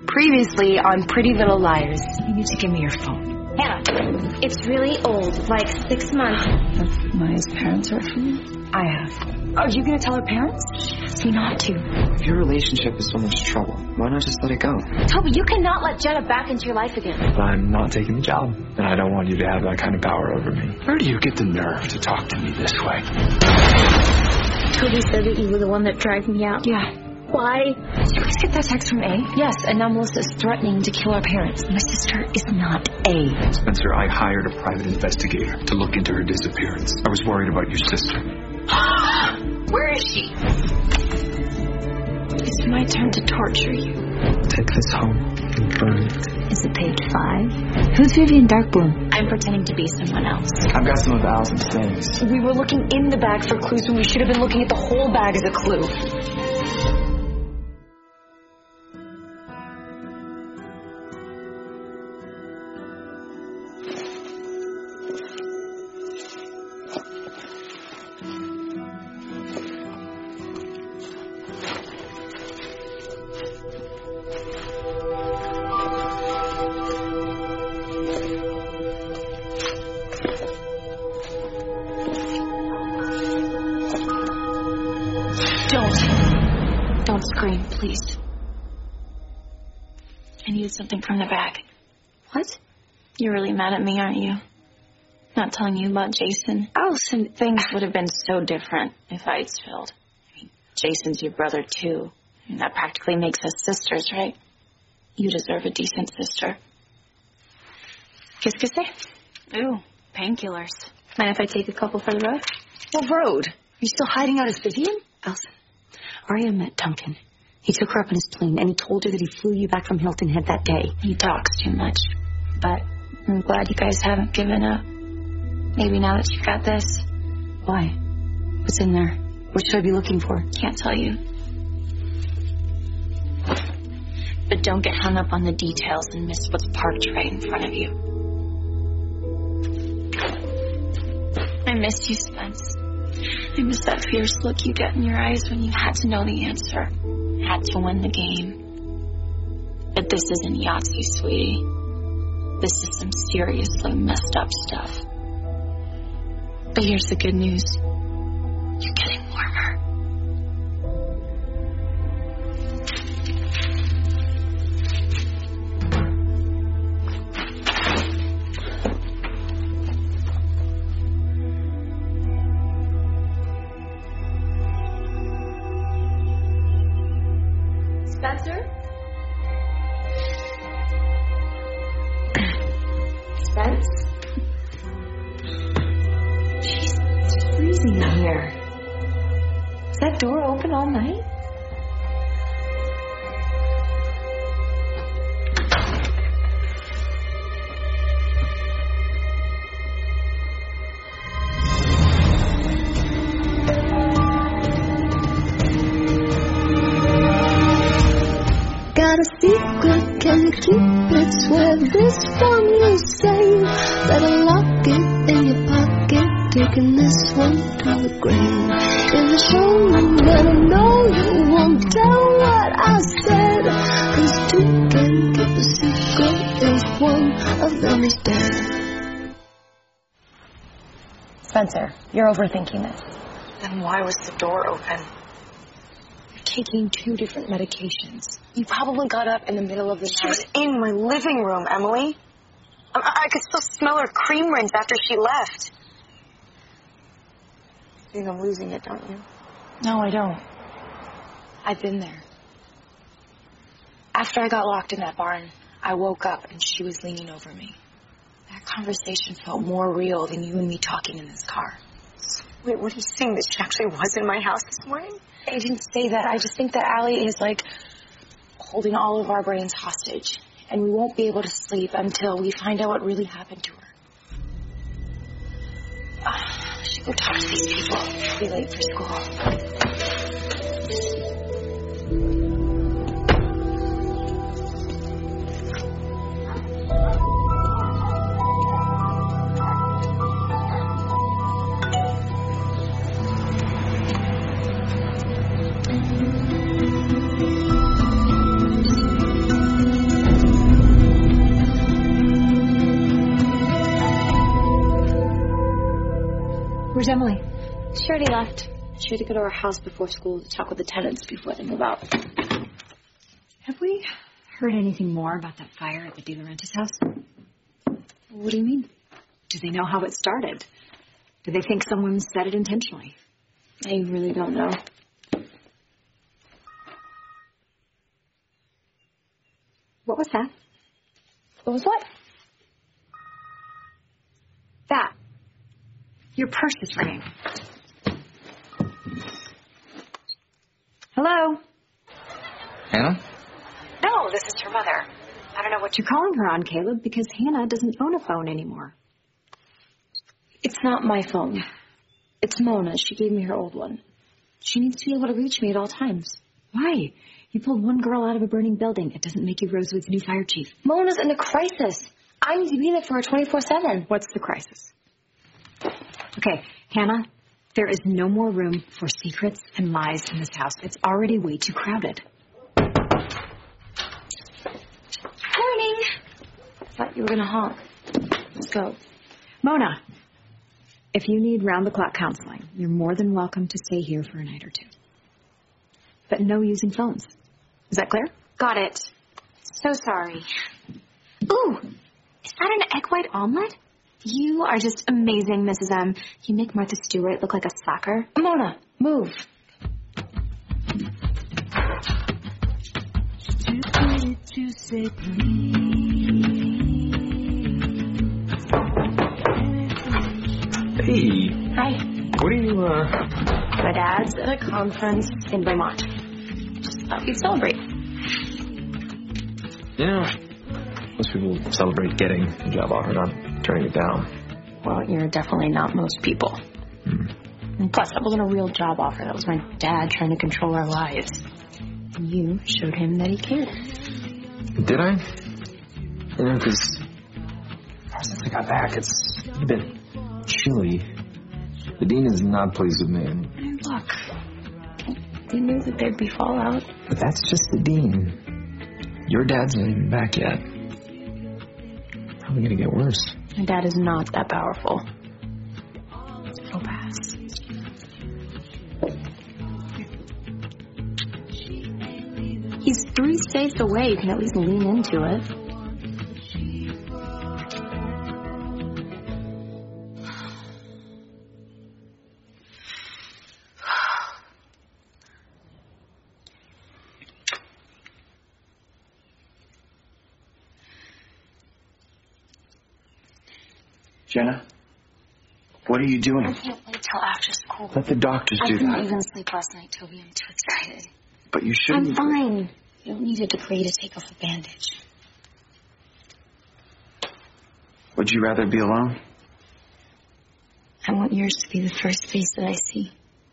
Previously on Pretty Little Liars. You need to give me your phone. Hannah, it's really old, like 6 months. Have Maya's parents heard from you? I have. Are you going to tell her parents? She asked me not to. If your relationship is so much trouble, why not just let it go? Toby, you cannot let Jenna back into your life again. But I'm not taking the job, and I don't want you to have that kind of power over me. Where do you get the nerve to talk to me this way? Toby said that you were the one that dragged me out. Yeah. Why? Did you guys get that text from A? Yes, and now Melissa's threatening to kill our parents. My sister is not A. Spencer, I hired a private investigator to look into her disappearance. I was worried about your sister. Where is she? It's my turn to torture you. Take this home and burn it. Is it page 5? Who's Vivian Darkbloom? I'm pretending to be someone else. I've got some of Allison's things. We were looking in the bag for clues when we should have been looking at the whole bag as a clue. Don't scream, please. I needed something from the bag. What? You're really mad at me, aren't you? Not telling you about Jason. Allison, things would have been so different if I'd spilled. I mean, Jason's your brother, too. I mean, that practically makes us sisters, right? You deserve a decent sister. Kiss, kiss, say. Ooh, painkillers. Mind if I take a couple for the road? What road? Are you still hiding out as Vivian? Allison, Aria met Duncan. He took her up in his plane, and he told her that he flew you back from Hilton Head that day. He talks too much. But I'm glad you guys haven't given up. Maybe now that you've got this. Why? What's in there? What should I be looking for? Can't tell you. But don't get hung up on the details and miss what's parked right in front of you. I miss you, Spence. I miss that fierce look you get in your eyes when you had to know the answer. Had to win the game. But this isn't Yahtzee, sweetie. This is some seriously messed up stuff. But here's the good news. You're getting warmer. Spencer? Spence? Jeez, it's freezing in here. Is that door open all night? Got a secret, can you keep it? Swear this one you save. Better lock it in your pocket, taking this one to the grave. In the show, but I know you won't tell what I said. 'Cause two can keep a secret if one of them is dead. Spencer, you're overthinking this. Then why was the door open? Taking 2 different medications. You probably got up in the middle of the night. She was in my living room, Emily. I could still smell her cream rinse after she left. You think I'm losing it, don't you? No, I don't. I've been there. After I got locked in that barn, I woke up and she was leaning over me. That conversation felt more real than you and me talking in this car. Wait, what are you saying? That she actually was in my house this morning? I didn't say that. I just think that Allie is like holding all of our brains hostage. And we won't be able to sleep until we find out what really happened to her. I should go talk to these people. I'll be late for school. Where's Emily? She already left. She had to go to her house before school to talk with the tenants before they move out. Have we heard anything more about that fire at the De Laurentiis house? What do you mean? Do they know how it started? Do they think someone set it intentionally? I really don't know. What was that? What was what? That. Your purse is ringing. Hello? Hannah? No, this is her mother. I don't know what you're calling her on, Caleb, because Hannah doesn't own a phone anymore. It's not my phone. It's Mona. She gave me her old one. She needs to be able to reach me at all times. Why? You pulled one girl out of a burning building. It doesn't make you Rosewood's new fire chief. Mona's in a crisis. I need to be there for her 24/7. What's the crisis? Okay, Hannah, there is no more room for secrets and lies in this house. It's already way too crowded. Morning. I thought you were going to honk. Let's go. Mona, if you need round-the-clock counseling, you're more than welcome to stay here for a night or two. But no using phones. Is that clear? Got it. So sorry. Ooh, is that an egg white omelet? You are just amazing, Mrs. M. You make Martha Stewart look like a slacker. Mona, move. Hey. Hi. What are you, My dad's at a conference in Vermont. Just thought we'd celebrate. You know, most people celebrate getting a job offer, not turning it down. Well, you're definitely not most people. And plus, that wasn't a real job offer. That was my dad trying to control our lives. And you showed him that he cared. Did I? You know, because ever since I got back, it's a bit chilly. The dean is not pleased with me. And look, they knew that there'd be fallout. But that's just the dean. Your dad's not even back yet. Probably gonna get worse. My dad is not that powerful. It'll pass. He's 3 states away. You can at least lean into it. Jenna? What are you doing? I can't wait till after school. Let the doctors do I couldn't that. even sleep last night, Toby. I'm too excited. But you shouldn't. I'm fine. You don't need a degree to take off a bandage. Would you rather be alone? I want yours to be the first face that I see.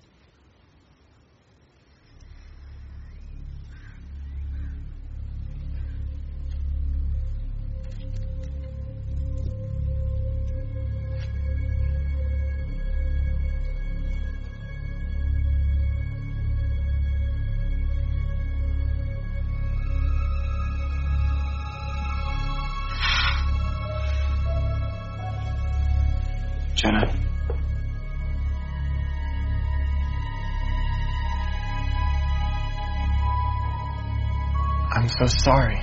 Jenna. I'm so sorry.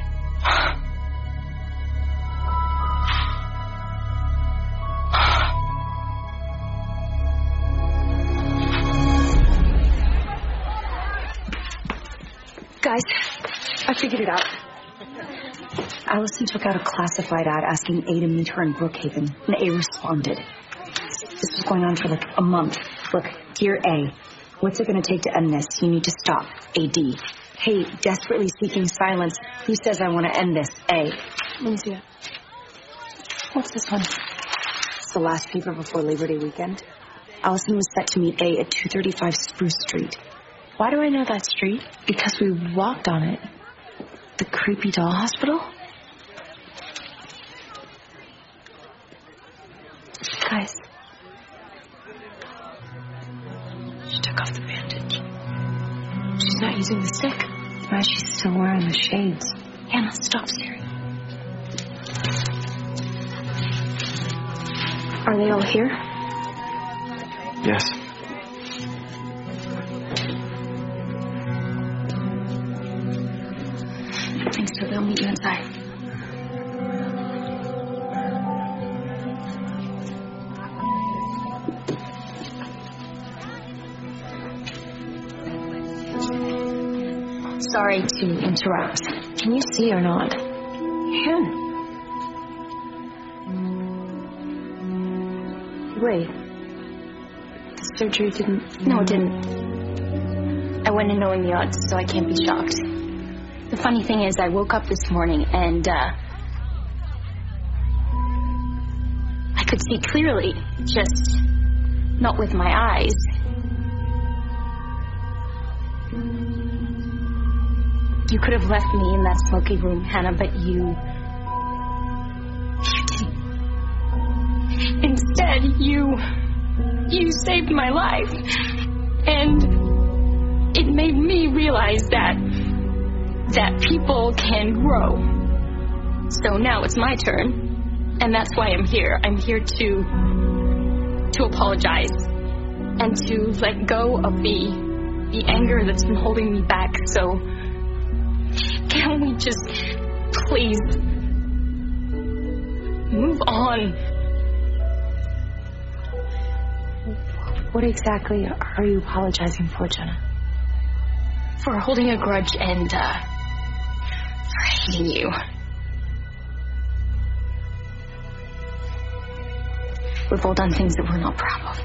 Guys, I figured it out. Allison took out a classified ad asking A to meet her in Brookhaven, and A responded. This was going on for like a month. Look, dear A, what's it going to take to end this? You need to stop. AD. Hey, desperately seeking silence. Who says I want to end this? A. Let me see it. What's this one? It's the last paper before Labor Day weekend. Allison was set to meet A at 235 Spruce Street. Why do I know that street? Because we walked on it. The creepy doll hospital? Guys. She took off the bandage. She's not using the stick. Why is she still wearing the shades? Hannah, stop staring. Are they all here? Yes. Thanks, Toby. I'll meet you inside. Sorry to interrupt. Can you see or not? Can. Wait. The surgery didn't... No, it didn't. I went in knowing the odds, so I can't be shocked. The funny thing is, I woke up this morning and, I could see clearly, just not with my eyes. You could have left me in that smoky room, Hannah, but you didn't. Instead, you saved my life. And it made me realize that people can grow. So now it's my turn, and that's why I'm here. I'm here to apologize and to let go of the anger that's been holding me back. So can we just please move on? What exactly are you apologizing for, Jenna? For holding a grudge and for hating you. We've all done things that we're not proud of.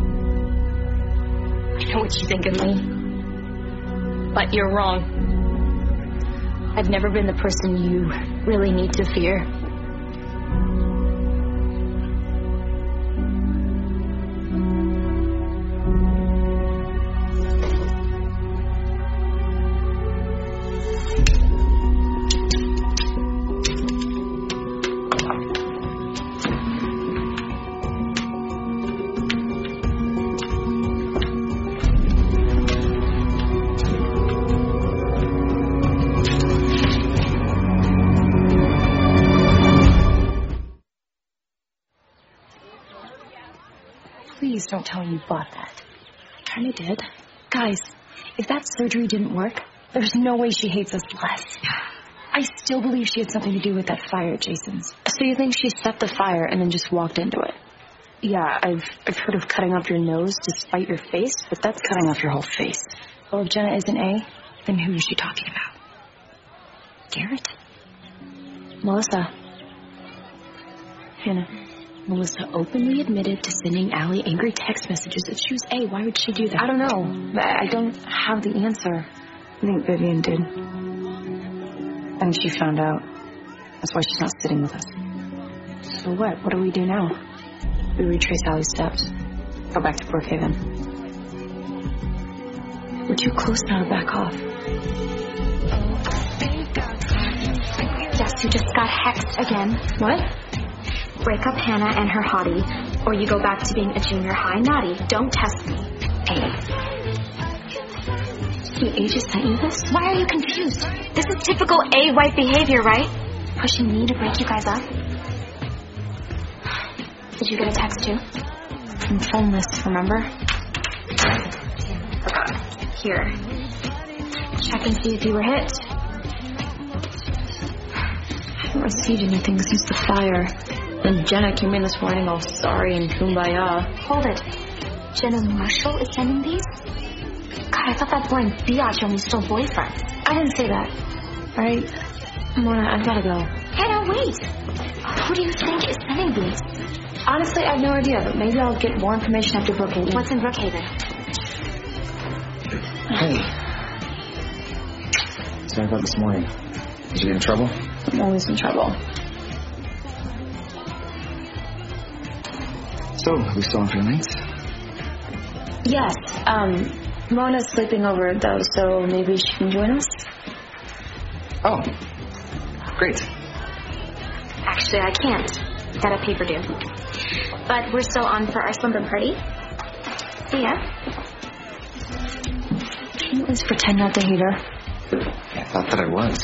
I know what you think of me, but you're wrong. I've never been the person you really need to fear. Please don't tell me you bought that. I kind of did. Guys, if that surgery didn't work, there's no way she hates us less. I still believe she had something to do with that fire at Jason's. So you think she set the fire and then just walked into it? Yeah, I've heard of cutting off your nose to spite your face, but that's cutting off your whole face. Well, if Jenna isn't A, then who is she talking about? Garrett? Melissa. Hannah. Melissa openly admitted to sending Allie angry text messages. If she was A, why would she do that? I don't know. I don't have the answer. I think Vivian did. And she found out. That's why she's not sitting with us. So what? What do we do now? We retrace Allie's steps. Go back to Brookhaven. We're too close now to back off. Yes, you just got hexed again. What? Break up Hannah and her hottie, or you go back to being a junior high naughty. Don't test me. A just sent you this? Why are you confused? This is typical A-white behavior, right? Pushing me to break you guys up. Did you get a text too? From phone list, remember? Here. Check and see if you were hit. I haven't received anything since the fire. Then Jenna came in this morning all sorry and kumbaya. Hold it. Jenna Marshall is sending these? God, I thought that boring biatch only stole boyfriends. I didn't say that. All right, Mona, I've got to go. Hannah, wait. Who do you think is sending these? Honestly, I have no idea, but maybe I'll get more information after Brookhaven. What's in Brookhaven? Hey. Sorry about this morning. Did you get in trouble? I'm always in trouble. So, are we still on for the nights? Yes, Mona's sleeping over, though, so maybe she can join us? Oh, great. Actually, I can't. Got a paper due. But we're still on for our slumber party. See ya. Can you at least pretend not to hate her? Yeah, I thought that I was.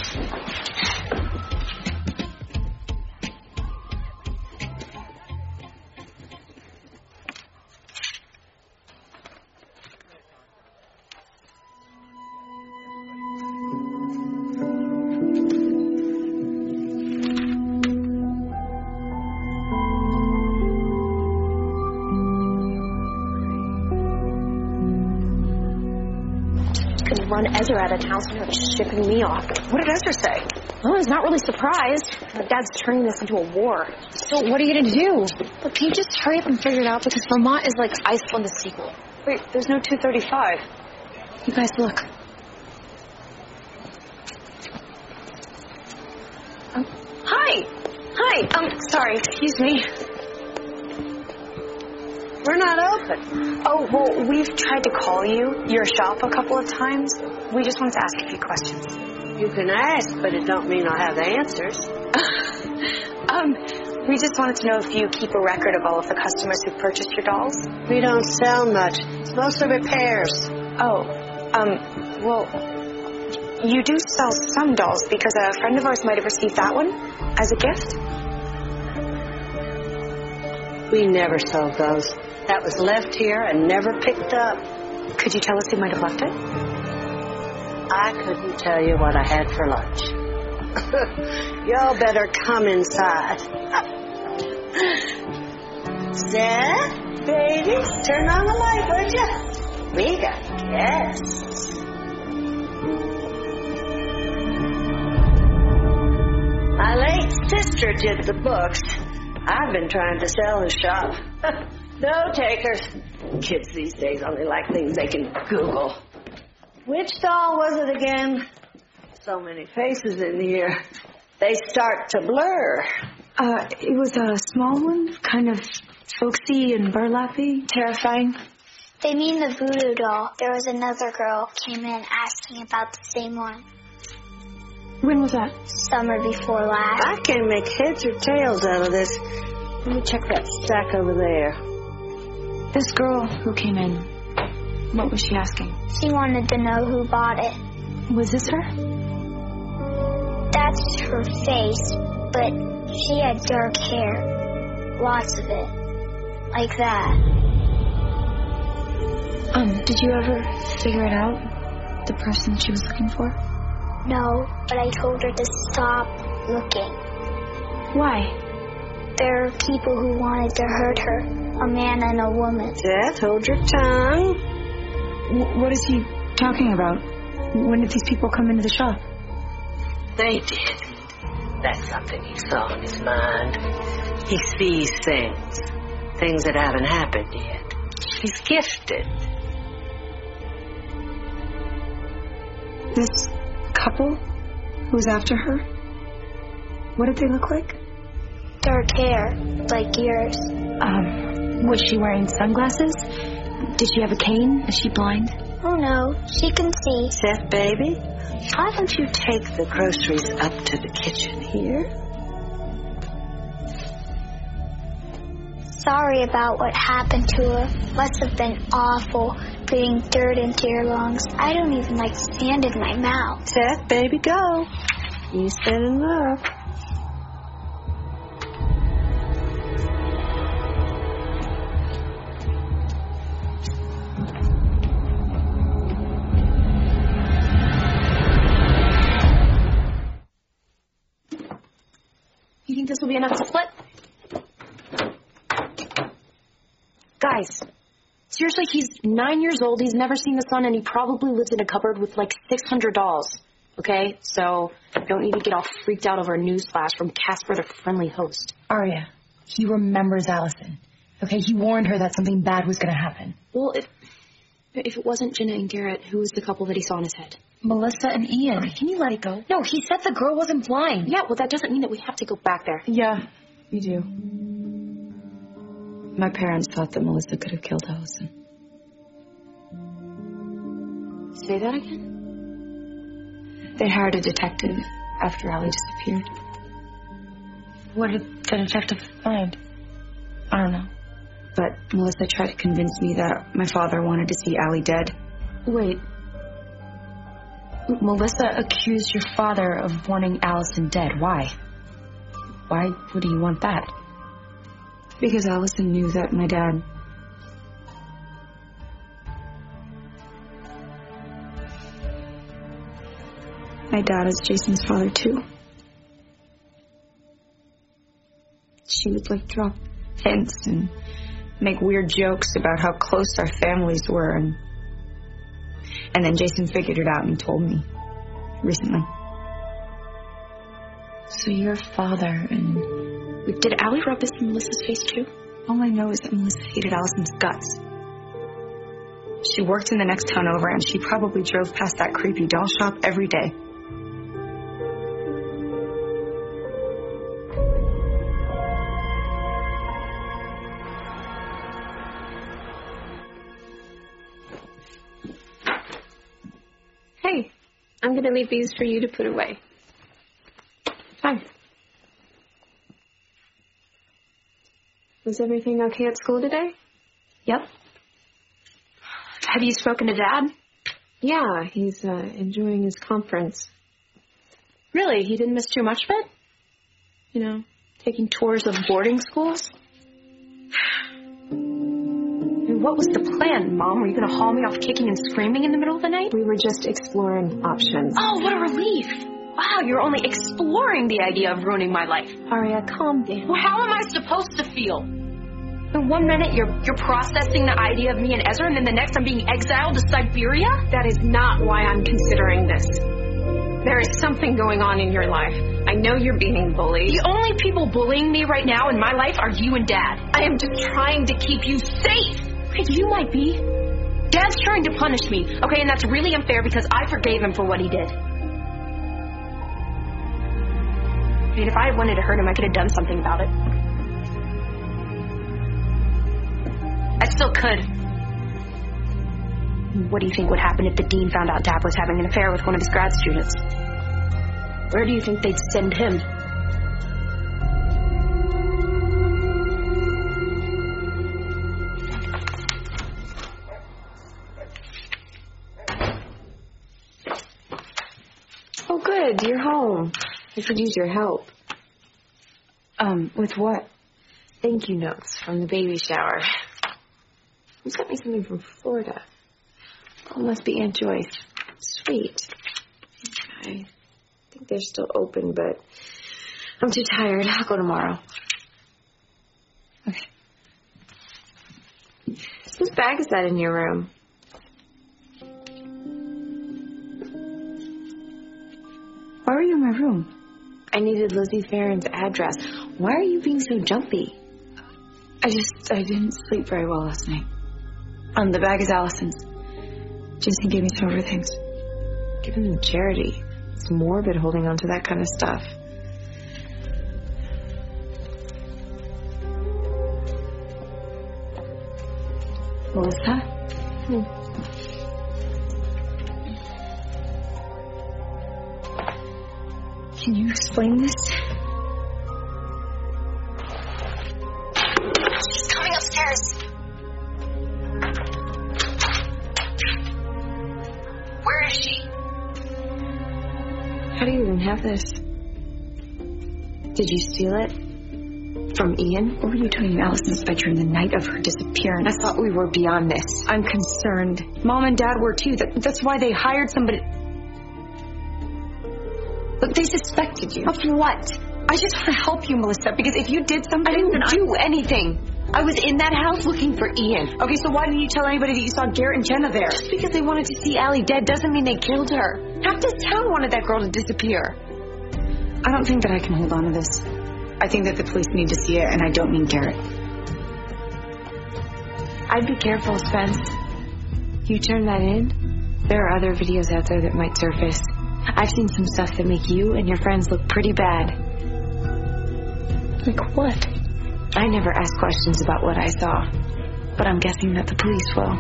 run Ezra out of town, so he's shipping me off. What did Ezra say? Well, he's not really surprised. My dad's turning this into a war. So what are you going to do? Look, can you just hurry up and figure it out? Because Vermont is like Iceland, the sequel. Wait, there's no 235. You guys, look. Hi! Sorry, excuse me. We're not open. Oh, well, we've tried to call your shop a couple of times. We just wanted to ask a few questions. You can ask, but it don't mean I have the answers. We just wanted to know if you keep a record of all of the customers who purchased your dolls. We don't sell much. It's mostly repairs. Oh, well, you do sell some dolls because a friend of ours might have received that one as a gift. We never sold those. That was left here and never picked up. Could you tell us who might have left it? I couldn't tell you what I had for lunch. Y'all better come inside. Zed, baby, turn on the light, would you? We got guests. My late sister did the books. I've been trying to sell the shop. No takers. Kids these days only like things they can Google. Which doll was it again? So many faces in here. They start to blur. It was a small one, kind of folksy and burlappy, terrifying. They mean the voodoo doll. There was another girl came in asking about the same one. When was that? Summer before last. I can't make heads or tails out of this. Let me check that stack over there. This girl who came in, what was she asking? She wanted to know who bought it. Was this her? That's her face, but she had dark hair. Lots of it. Like that. Did you ever figure it out? The person she was looking for? No, but I told her to stop looking. Why? There are people who wanted to hurt her. A man and a woman. Seth, hold your tongue. What is he talking about? When did these people come into the shop? They did. That's something he saw in his mind. He sees things. Things that haven't happened yet. He's gifted. This couple who was after her? What did they look like? Dark hair, like yours. Was she wearing sunglasses? Did she have a cane? Is she blind? Oh no, she can see. Seth, baby, why don't you take the groceries up to the kitchen here? Sorry about what happened to her. Must have been awful, putting dirt into your lungs. I don't even like sand in my mouth. Seth, baby, go. You said enough. You think this will be enough to split? Guys, seriously, he's 9 years old, he's never seen the sun, and he probably lives in a cupboard with like 600 dolls. Okay? So, you don't need to get all freaked out over a newsflash from Casper the Friendly Host. Arya, he remembers Allison. Okay, he warned her that something bad was going to happen. Well, if it wasn't Jenna and Garrett, who was the couple that he saw in his head? Melissa and Ian. Okay, can you let it go? No, he said the girl wasn't blind. Yeah, well, that doesn't mean that we have to go back there. Yeah, you do. My parents thought that Melissa could have killed Allison. Say that again? They hired a detective after Allie disappeared. What did the detective find? I don't know. But Melissa tried to convince me that my father wanted to see Allie dead. Wait. Melissa accused your father of wanting Allison dead. Why? Why would he want that? Because Allison knew that my dad... My dad is Jason's father, too. She would, drop hints and make weird jokes about how close our families were, and And then Jason figured it out and told me recently. So your father and... Did Allie rub this in Melissa's face too? All I know is that Melissa hated Allison's guts. She worked in the next town over, and she probably drove past that creepy doll shop every day. Hey, I'm going to leave these for you to put away. Fine. Was everything okay at school today? Yep. Have you spoken to Dad? Yeah, he's enjoying his conference. Really? He didn't miss too much of it? You know, taking tours of boarding schools? And what was the plan, Mom? Were you going to haul me off kicking and screaming in the middle of the night? We were just exploring options. Oh, what a relief. Wow, you're only exploring the idea of ruining my life. Aria, calm down. Well, how am I supposed to feel? In 1 minute, you're processing the idea of me and Ezra, and then the next I'm being exiled to Siberia? That is not why I'm considering this. There is something going on in your life. I know you're being bullied. The only people bullying me right now in my life are you and Dad. I am just trying to keep you safe. You might be. Dad's trying to punish me, okay? And that's really unfair because I forgave him for what he did. I mean, if I wanted to hurt him, I could have done something about it. I still could. What do you think would happen if the dean found out Dad was having an affair with one of his grad students? Where do you think they'd send him? Oh, good. You're home. I could use your help. With what? Thank you notes from the baby shower. You sent me something from Florida. Oh, it must be Aunt Joyce. Sweet. Okay. I think they're still open, but I'm too tired. I'll go tomorrow. Okay. Whose bag is that in your room? Why were you in my room? I needed Lizzie Farron's address. Why are you being so jumpy? I didn't sleep very well last night. The bag is Allison's. Jason gave me some of her things. Give them to charity. It's morbid holding on to that kind of stuff. Melissa? Can you explain this? She's coming upstairs. Where is she? How do you even have this? Did you steal it? From Ian? What were you doing in Allison's bedroom the night of her disappearance? I thought we were beyond this. I'm concerned. Mom and Dad were too. That's why they hired somebody. Look, they suspected you. Of what? I just want to help you, Melissa, because if you did something... I didn't do anything. I was in that house looking for Ian. Okay, so why didn't you tell anybody that you saw Garrett and Jenna there? Just because they wanted to see Allie dead doesn't mean they killed her. Half this town wanted that girl to disappear. I don't think that I can hold on to this. I think that the police need to see it, and I don't mean Garrett. I'd be careful, Spence. You turn that in, there are other videos out there that might surface. I've seen some stuff that make you and your friends look pretty bad. Like what? I never ask questions about what I saw, but I'm guessing that the police will.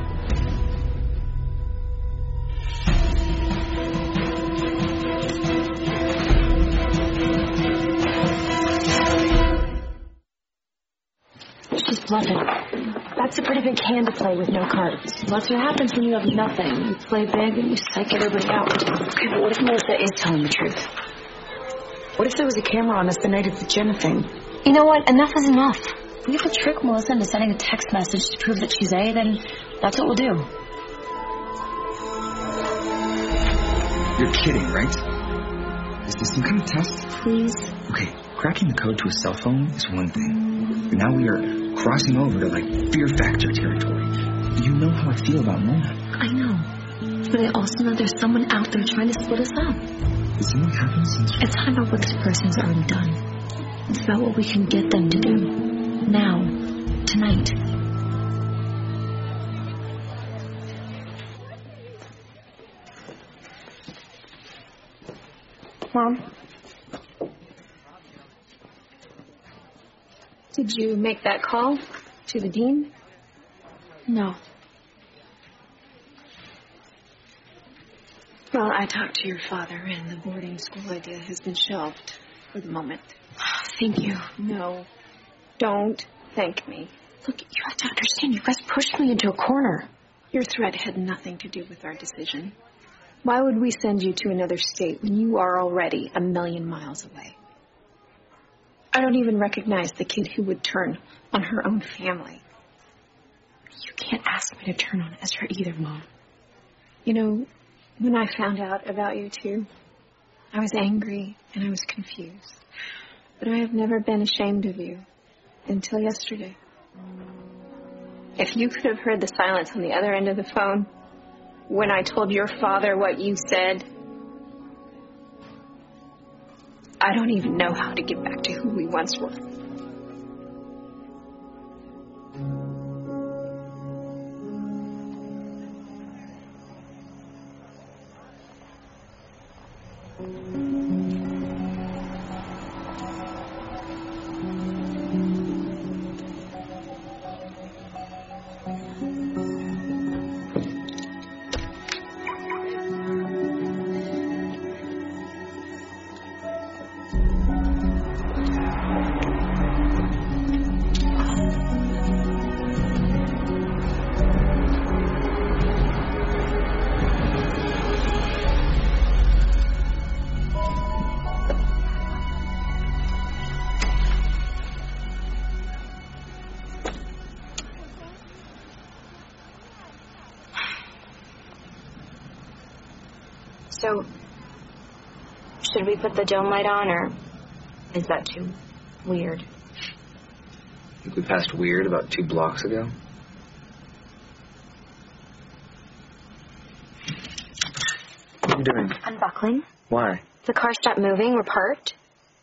She's bluffing. That's a pretty big hand to play with no cards. That's what happens when you have nothing. You play big and you psych everybody out. Okay, but what if Melissa is telling the truth? What if there was a camera on us the night of the Jenna thing? You know what? Enough is enough. If we have to trick Melissa into sending a text message to prove that she's A, then that's what we'll do. You're kidding, right? Is this some kind of test? Please. Okay, cracking the code to a cell phone is one thing. But now we are crossing over to, Fear Factor territory. You know how I feel about Mona. I know. But I also know there's someone out there trying to split us up. Did something happen since... It's not about what this person's already done. It's about what we can get them to do. Now. Tonight. Mom? Did you make that call to the dean? No. Well, I talked to your father, and the boarding school idea has been shelved for the moment. Thank you. No. Don't thank me. Look, you have to understand, you guys pushed me into a corner. Your threat had nothing to do with our decision. Why would we send you to another state when you are already 1,000,000 miles away? I don't even recognize the kid who would turn on her own family. You can't ask me to turn on Ezra either, Mom. You know, when I found out about you two, I was angry and I was confused. But I have never been ashamed of you until yesterday. If you could have heard the silence on the other end of the phone when I told your father what you said, I don't even know how to get back to who we once were. So, should we put the dome light on, or is that too weird? I think we passed weird about 2 blocks ago. What are you doing? Unbuckling. Why? The car stopped moving. We're parked.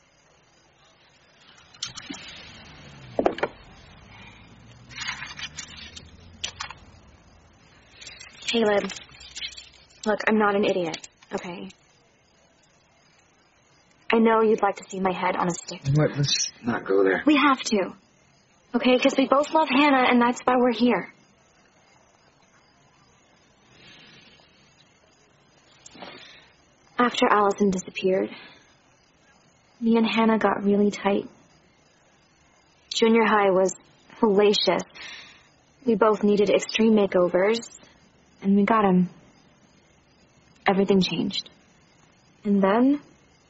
Caleb, look, I'm not an idiot, okay? I know you'd like to see my head on a stick. What? Let's just not go there. We have to, okay? Because we both love Hannah, and that's why we're here. After Allison disappeared, me and Hannah got really tight. Junior high was hellacious. We both needed extreme makeovers, and we got them. Everything changed. And then,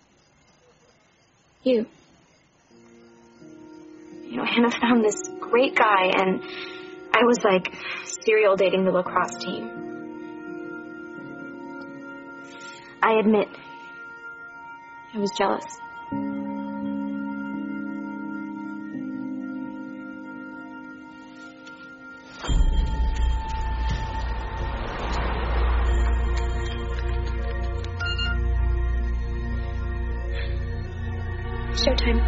you know, Hannah found this great guy, and I was like serial dating the lacrosse team. I admit, I was jealous. Showtime.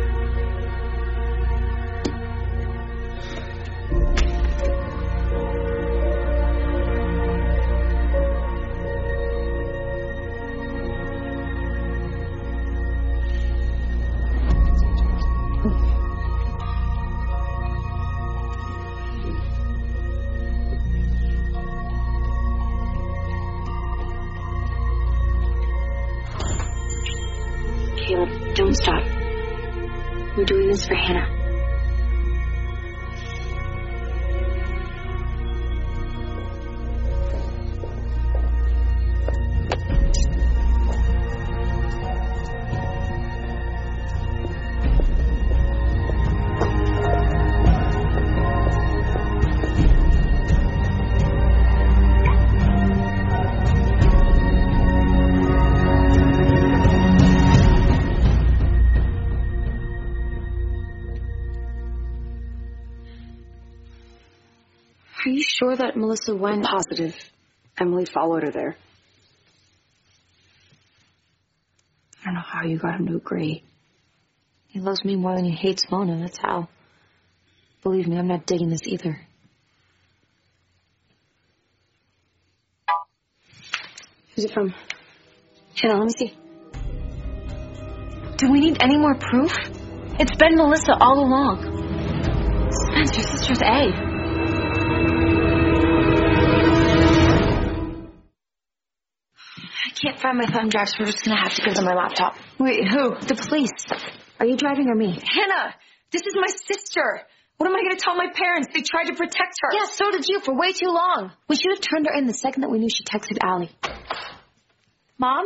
Caleb, don't stop. We're doing this for Hannah. Are you sure that Melissa went? Positive. Emily followed her there. I don't know how you got him to agree. He loves me more than he hates Mona, that's how. Believe me, I'm not digging this either. Who's it from? Hannah, let me see. Do we need any more proof? It's been Melissa all along. Spence, your sister's A. I can't find my thumb drive, so we're just gonna have to give them my laptop. Wait, who? The police. Are you driving or me? Hannah! This is my sister! What am I going to tell my parents? They tried to protect her. Yeah, so did you for way too long. We should have turned her in the second that we knew she texted Allie. Mom?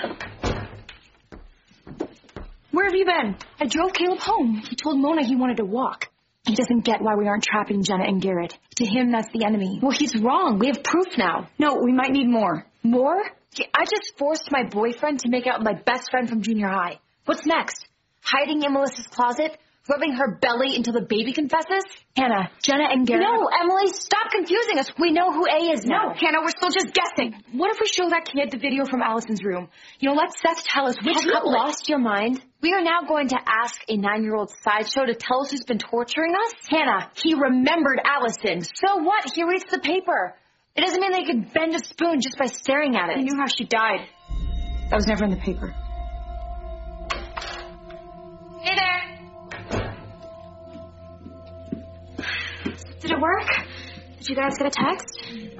Where have you been? I drove Caleb home. He told Mona he wanted to walk. He doesn't get why we aren't trapping Jenna and Garrett. To him, that's the enemy. Well, he's wrong. We have proof now. No, we might need more. More? I just forced my boyfriend to make out with my best friend from junior high. What's next? Hiding in Melissa's closet? Rubbing her belly until the baby confesses? Hannah, Jenna and Garrett... No, Emily, stop confusing us. We know who A is now. No, Hannah, we're still just guessing. What if we show that kid the video from Allison's room? You know, let Seth tell us which couple... Have you lost your mind? We are now going to ask a 9-year-old sideshow to tell us who's been torturing us? Hannah, he remembered Allison. So what? He reads the paper. It doesn't mean they could bend a spoon just by staring at it. I knew how she died. That was never in the paper. Hey there. Did it work? Did you guys get a text?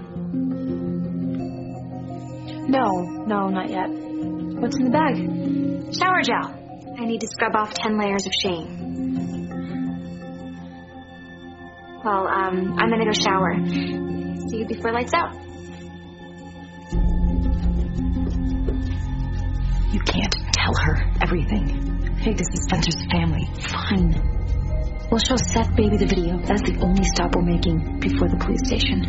No, not yet. What's in the bag? Shower gel. I need to scrub off 10 layers of shame. Well, I'm gonna go shower. See you before lights out. You can't tell her everything. Hey, this is Spencer's family. Fine. We'll show Seth Baby the video. That's the only stop we're making before the police station.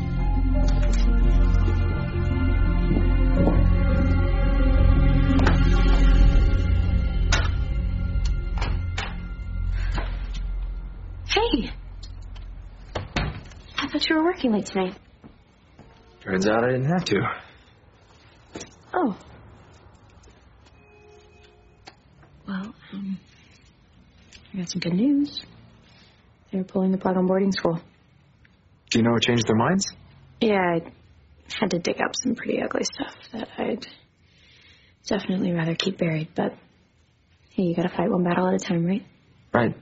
Hey! I thought you were working late tonight. Turns out I didn't have to. Oh. Well, I got some good news. They're pulling the plug on boarding school. Do you know what changed their minds? Yeah, I had to dig up some pretty ugly stuff that I'd definitely rather keep buried, but hey, you gotta fight one battle at a time, right? Right.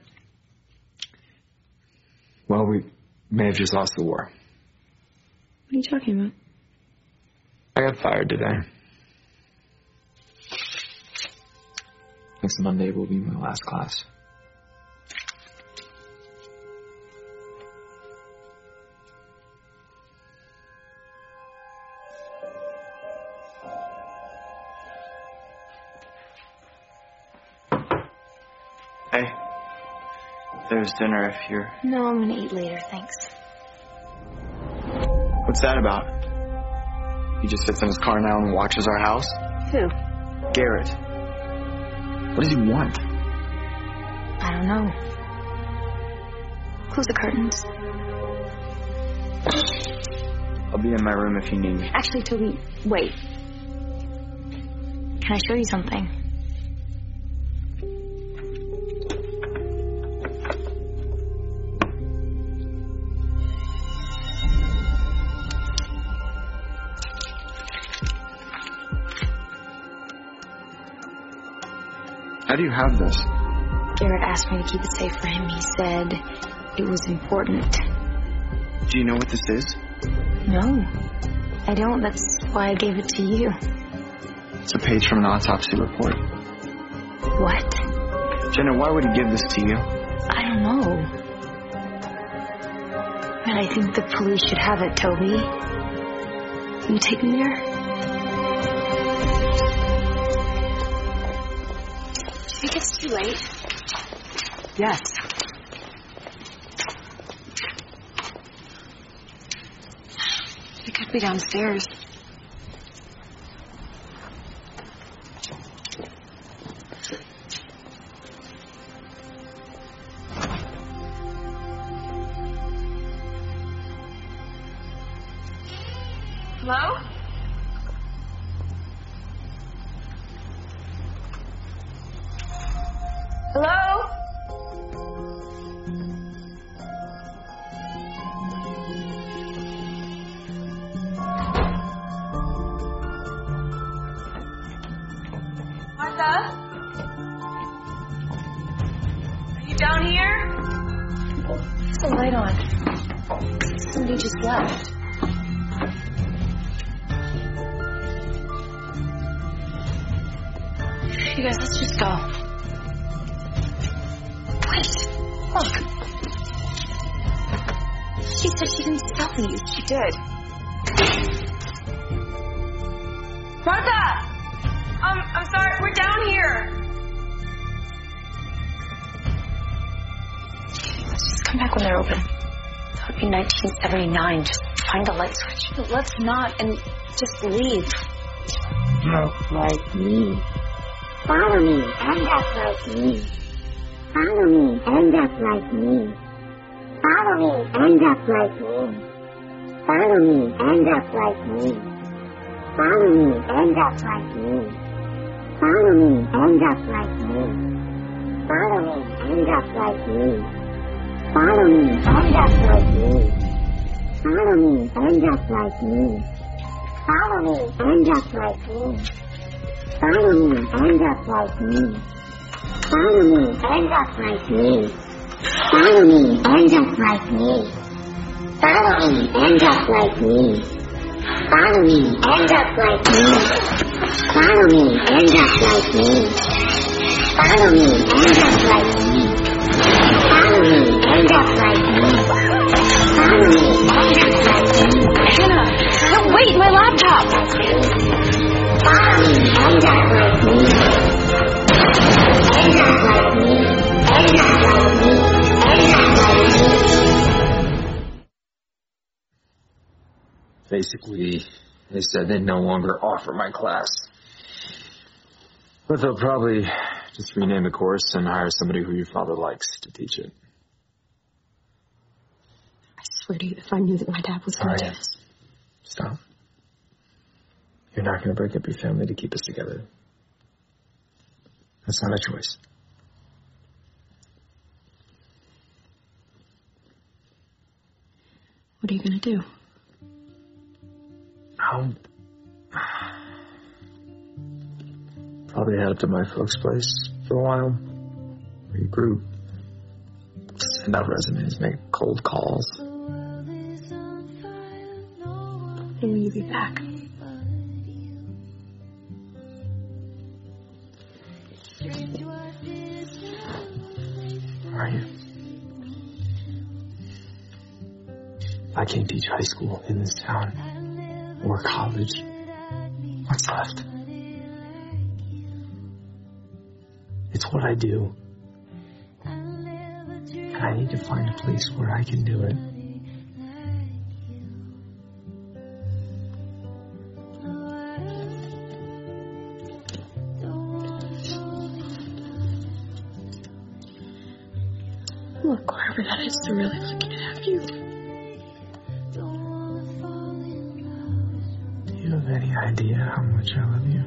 Well, we may have just lost the war. What are you talking about? I got fired today. Next Monday will be my last class. Hey, there's dinner if you're... No, I'm gonna eat later, thanks. What's that about? He just sits in his car now and watches our house? Who? Garrett. What does he want? I don't know. Close the curtains. I'll be in my room if you need me. Actually, Toby, wait. Can I show you something? How do you have this? Garrett asked me to keep it safe for him. He said it was important. Do you know what this is? No, I don't. That's why I gave it to you. It's a page from an autopsy report. What? Jenna, why would he give this to you? I don't know. But I think the police should have it, Toby. Will you take me there? Do you think it's too late? Yes. She could be downstairs. Hello? Hello? Martha? Are you down here? There's the light on. Somebody just left. You guys, let's just go. Wait, look. She said she didn't sell these. She did. Martha! I'm sorry, we're down here. Let's just come back when they're open. That would be 1979. Just find a light switch. But let's not and just leave. Just like me. Follow me, end up like me. Follow me, end up like me. Follow me, end up like me. Follow me, end up like me. Follow me, end up like me. Follow me, end up like me. Follow me, end up like me. Follow me, end up like me. Follow me, end up like me. Follow me, end up like me. Follow me, end up like me. Follow me, end up like me. Follow me, end up like me. Follow me, end up like me. Follow me, end up like me. Follow me, end up like me. Follow me, end up like me. Follow me, end up like me. Follow me, end up like me. Hannah! No, wait, my laptop! Follow me, end up like me. End up like me. End up like me. End up like me. Basically, they said they'd no longer offer my class. But they'll probably just rename the course and hire somebody who your father likes to teach it. I swear to you, if I knew that my dad was going to do this. Stop. You're not going to break up your family to keep us together. That's not a choice. What are you going to do? I'll probably head up to my folks' place for a while. Regroup. Send out resumes, make cold calls. When will you be back? Are you? I can't teach high school in this town or college. What's left? It's what I do. And I need to find a place where I can do it. Look, whoever that is, they're really lucky to have you. Do you have any idea how much I love you?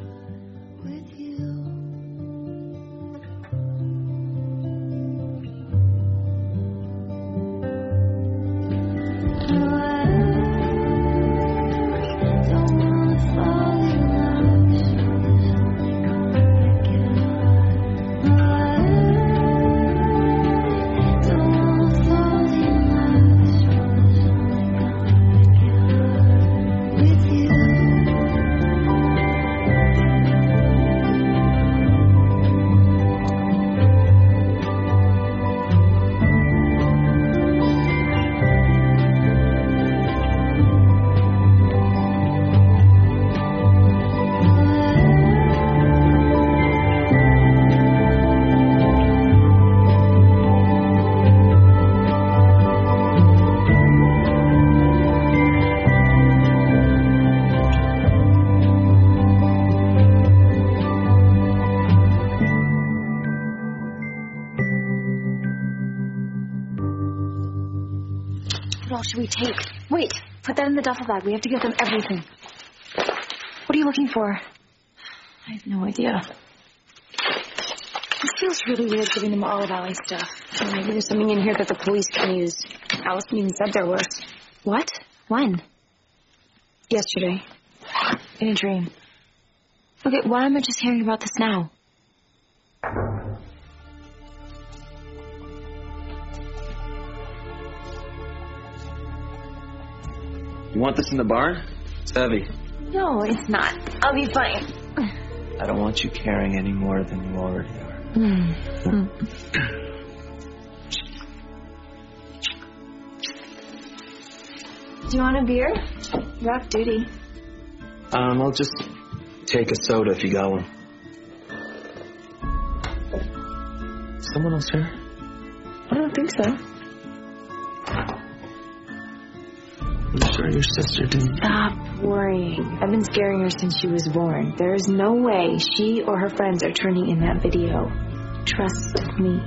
What all should we take? Wait, put that in the duffel bag. We have to give them everything. What are you looking for? I have no idea. It feels really weird giving them all of Allie's stuff. Maybe there's something in here that the police can use. Allison even said there was. What? When? Yesterday. In a dream. Okay, why am I just hearing about this now? You want this in the barn? It's heavy. No, it's not. I'll be fine. I don't want you carrying any more than you already are. Do you want a beer? You're off duty. I'll just take a soda if you got one. Someone else here? I don't think so. I'm sure your sister didn't. Stop worrying. I've been scaring her since she was born. There is no way she or her friends are turning in that video. Trust me.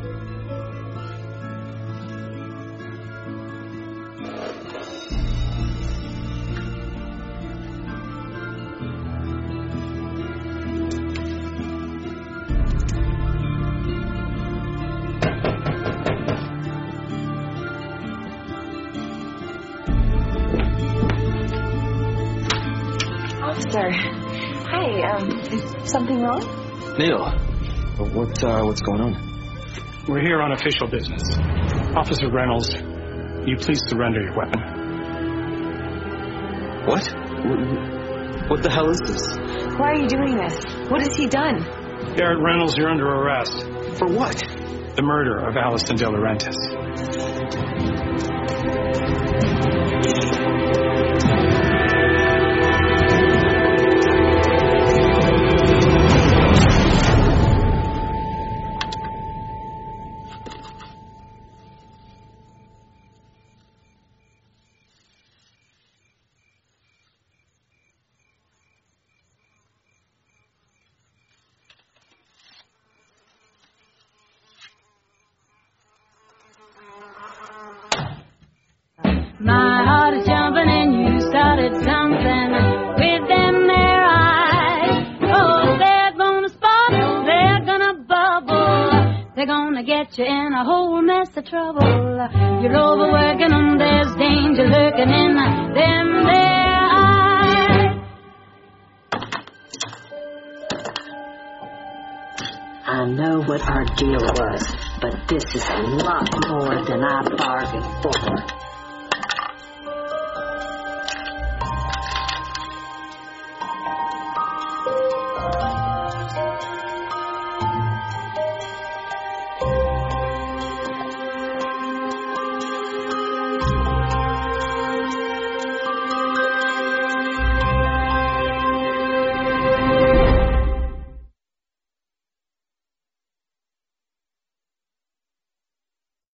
Officer, hi, is something wrong? Neil, what's going on? We're here on official business. Officer Reynolds, you please surrender your weapon. What? What the hell is this? Why are you doing this? What has he done? Garrett Reynolds, you're under arrest. For what? The murder of Allison De Laurentiis. My heart is jumping and you started something with them there eyes. Oh, they're gonna sparkle, they're gonna bubble. They're gonna get you in a whole mess of trouble. You're overworking them, there's danger lurking in them there eyes. I know what our deal was, but this is a lot more than I bargained for.